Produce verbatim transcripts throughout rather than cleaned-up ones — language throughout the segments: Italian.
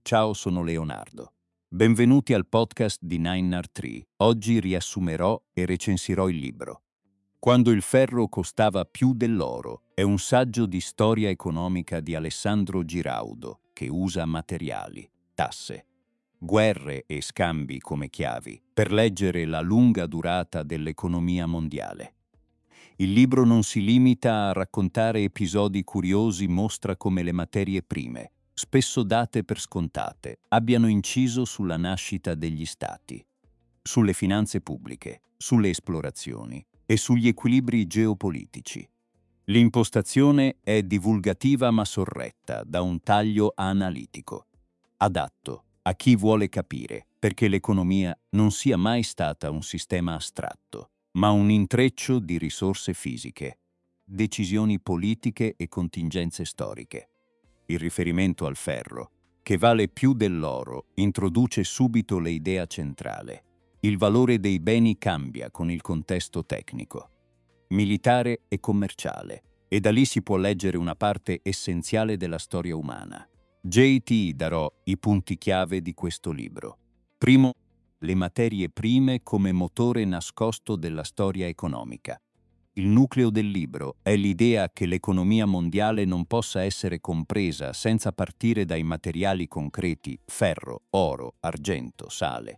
Ciao, sono Leonardo. Benvenuti al podcast di Nine R tre. Oggi riassumerò e recensirò il libro Quando il ferro costava più dell'oro. È un saggio di storia economica di Alessandro Giraudo che usa materiali, tasse, guerre e scambi come chiavi per leggere la lunga durata dell'economia mondiale. Il libro non si limita a raccontare episodi curiosi, mostra come le materie prime, spesso date per scontate, abbiano inciso sulla nascita degli stati, sulle finanze pubbliche, sulle esplorazioni e sugli equilibri geopolitici. L'impostazione è divulgativa ma sorretta da un taglio analitico, adatto a chi vuole capire perché l'economia non sia mai stata un sistema astratto, ma un intreccio di risorse fisiche, decisioni politiche e contingenze storiche. Il riferimento al ferro, che vale più dell'oro, introduce subito l'idea centrale. Il valore dei beni cambia con il contesto tecnico, militare e commerciale, e da lì si può leggere una parte essenziale della storia umana. J T darò i punti chiave di questo libro. Primo, le materie prime come motore nascosto della storia economica. Il nucleo del libro è l'idea che l'economia mondiale non possa essere compresa senza partire dai materiali concreti: ferro, oro, argento, sale.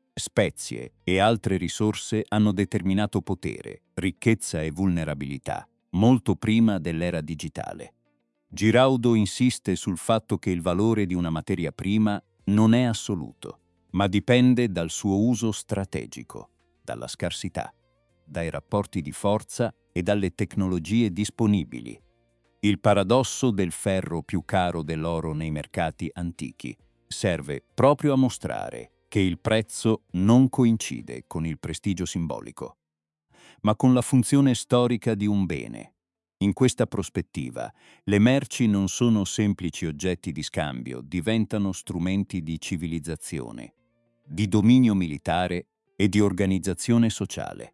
Spezie e altre risorse hanno determinato potere, ricchezza e vulnerabilità, molto prima dell'era digitale. Giraudo insiste sul fatto che il valore di una materia prima non è assoluto, ma dipende dal suo uso strategico, dalla scarsità, dai rapporti di forza e dalle tecnologie disponibili. Il paradosso del ferro più caro dell'oro nei mercati antichi serve proprio a mostrare che il prezzo non coincide con il prestigio simbolico, ma con la funzione storica di un bene. In questa prospettiva, le merci non sono semplici oggetti di scambio, diventano strumenti di civilizzazione, di dominio militare e di organizzazione sociale.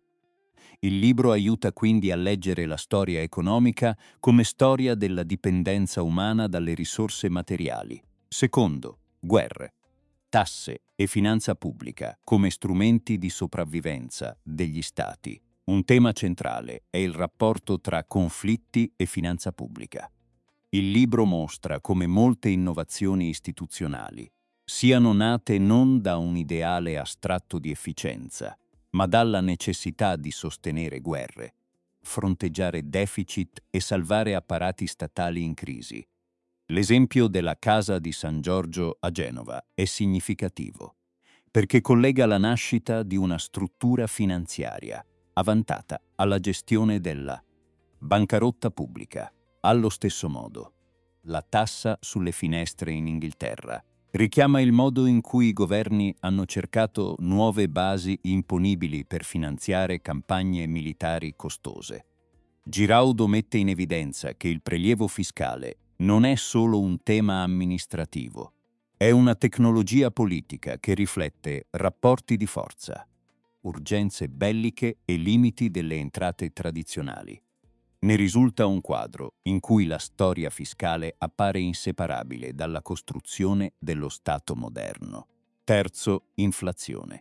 Il libro aiuta quindi a leggere la storia economica come storia della dipendenza umana dalle risorse materiali. Secondo, guerre, tasse e finanza pubblica come strumenti di sopravvivenza degli stati. Un tema centrale è il rapporto tra conflitti e finanza pubblica. Il libro mostra come molte innovazioni istituzionali siano nate non da un ideale astratto di efficienza, ma dalla necessità di sostenere guerre, fronteggiare deficit e salvare apparati statali in crisi. L'esempio della Casa di San Giorgio a Genova è significativo, perché collega la nascita di una struttura finanziaria avvantata alla gestione della bancarotta pubblica. Allo stesso modo, la tassa sulle finestre in Inghilterra richiama il modo in cui i governi hanno cercato nuove basi imponibili per finanziare campagne militari costose. Giraudo mette in evidenza che il prelievo fiscale non è solo un tema amministrativo, è una tecnologia politica che riflette rapporti di forza, urgenze belliche e limiti delle entrate tradizionali. Ne risulta un quadro in cui la storia fiscale appare inseparabile dalla costruzione dello Stato moderno. Terzo, inflazione,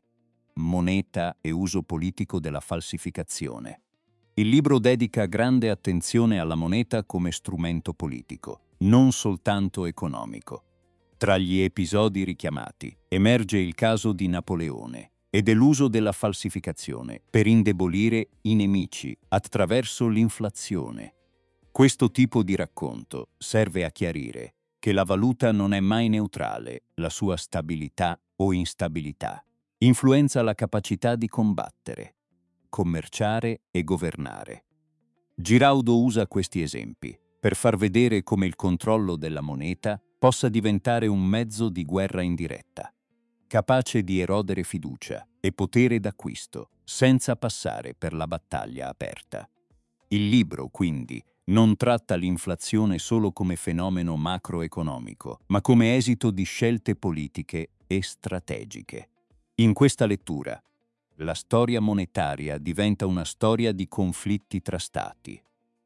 moneta e uso politico della falsificazione. Il libro dedica grande attenzione alla moneta come strumento politico, non soltanto economico. Tra gli episodi richiamati emerge il caso di Napoleone e dell'uso della falsificazione per indebolire i nemici attraverso l'inflazione. Questo tipo di racconto serve a chiarire che la valuta non è mai neutrale, la sua stabilità o instabilità influenza la capacità di combattere, commerciare e governare. Giraudo usa questi esempi per far vedere come il controllo della moneta possa diventare un mezzo di guerra indiretta, capace di erodere fiducia e potere d'acquisto senza passare per la battaglia aperta. Il libro, quindi, non tratta l'inflazione solo come fenomeno macroeconomico, ma come esito di scelte politiche e strategiche. In questa lettura, la storia monetaria diventa una storia di conflitti tra stati,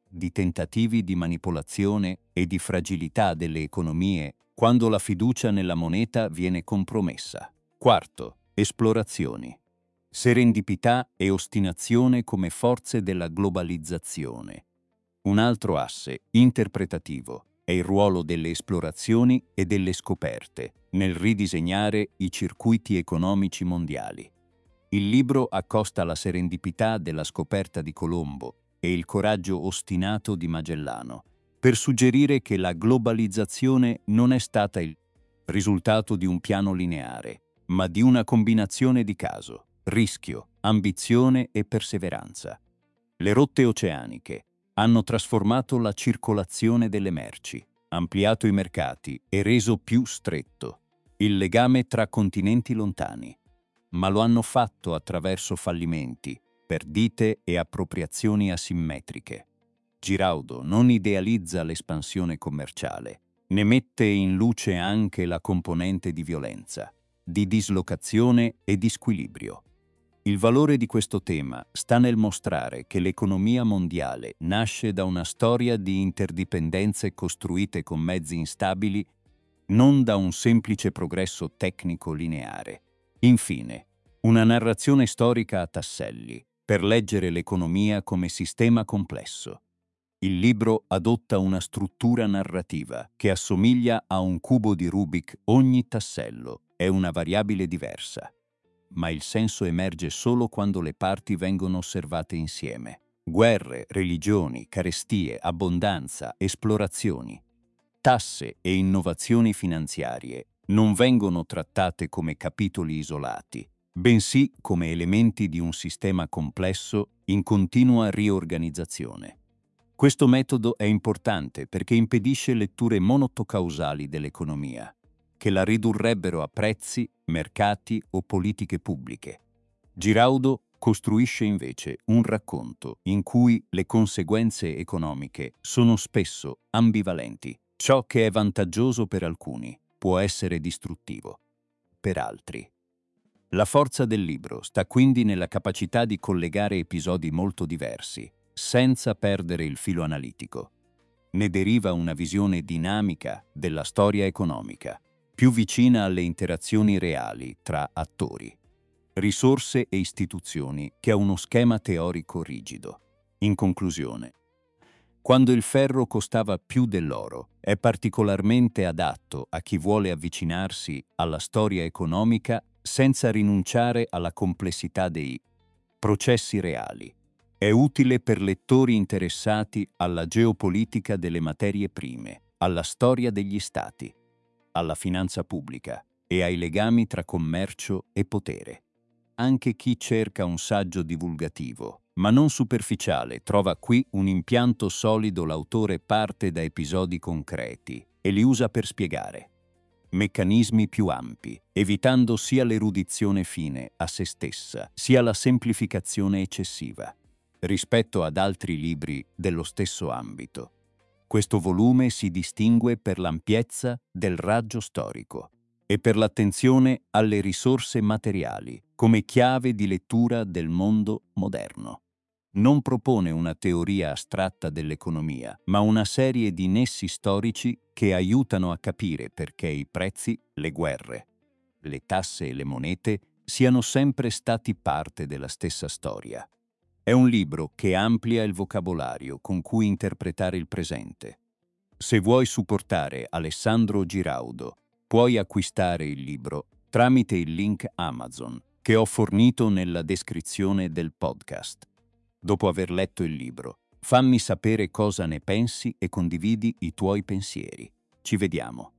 di tentativi di manipolazione e di fragilità delle economie quando la fiducia nella moneta viene compromessa. Quarto, esplorazioni. Serendipità e ostinazione come forze della globalizzazione. Un altro asse interpretativo è il ruolo delle esplorazioni e delle scoperte nel ridisegnare i circuiti economici mondiali. Il libro accosta la serendipità della scoperta di Colombo e il coraggio ostinato di Magellano per suggerire che la globalizzazione non è stata il risultato di un piano lineare, ma di una combinazione di caso, rischio, ambizione e perseveranza. Le rotte oceaniche hanno trasformato la circolazione delle merci, ampliato i mercati e reso più stretto il legame tra continenti lontani, ma lo hanno fatto attraverso fallimenti, perdite e appropriazioni asimmetriche. Giraudo non idealizza l'espansione commerciale, ne mette in luce anche la componente di violenza, di dislocazione e di squilibrio. Il valore di questo tema sta nel mostrare che l'economia mondiale nasce da una storia di interdipendenze costruite con mezzi instabili, non da un semplice progresso tecnico lineare. Infine, una narrazione storica a tasselli, per leggere l'economia come sistema complesso. Il libro adotta una struttura narrativa che assomiglia a un cubo di Rubik. Ogni tassello è una variabile diversa, ma il senso emerge solo quando le parti vengono osservate insieme. Guerre, religioni, carestie, abbondanza, esplorazioni, tasse e innovazioni finanziarie non vengono trattate come capitoli isolati, bensì come elementi di un sistema complesso in continua riorganizzazione. Questo metodo è importante perché impedisce letture monotocausali dell'economia, che la ridurrebbero a prezzi, mercati o politiche pubbliche. Giraudo costruisce invece un racconto in cui le conseguenze economiche sono spesso ambivalenti. Ciò che è vantaggioso per alcuni può essere distruttivo per altri. La forza del libro sta quindi nella capacità di collegare episodi molto diversi, senza perdere il filo analitico. Ne deriva una visione dinamica della storia economica, più vicina alle interazioni reali tra attori, risorse e istituzioni che a uno schema teorico rigido. In conclusione, Quando il ferro costava più dell'oro è particolarmente adatto a chi vuole avvicinarsi alla storia economica senza rinunciare alla complessità dei processi reali. È utile per lettori interessati alla geopolitica delle materie prime, alla storia degli stati, alla finanza pubblica e ai legami tra commercio e potere. Anche chi cerca un saggio divulgativo, ma non superficiale, trova qui un impianto solido. L'autore parte da episodi concreti e li usa per spiegare meccanismi più ampi, evitando sia l'erudizione fine a se stessa, sia la semplificazione eccessiva. Rispetto ad altri libri dello stesso ambito, questo volume si distingue per l'ampiezza del raggio storico e per l'attenzione alle risorse materiali come chiave di lettura del mondo moderno. Non propone una teoria astratta dell'economia, ma una serie di nessi storici che aiutano a capire perché i prezzi, le guerre, le tasse e le monete siano sempre stati parte della stessa storia. È un libro che amplia il vocabolario con cui interpretare il presente. Se vuoi supportare Alessandro Giraudo, puoi acquistare il libro tramite il link Amazon che ho fornito nella descrizione del podcast. Dopo aver letto il libro, fammi sapere cosa ne pensi e condividi i tuoi pensieri. Ci vediamo.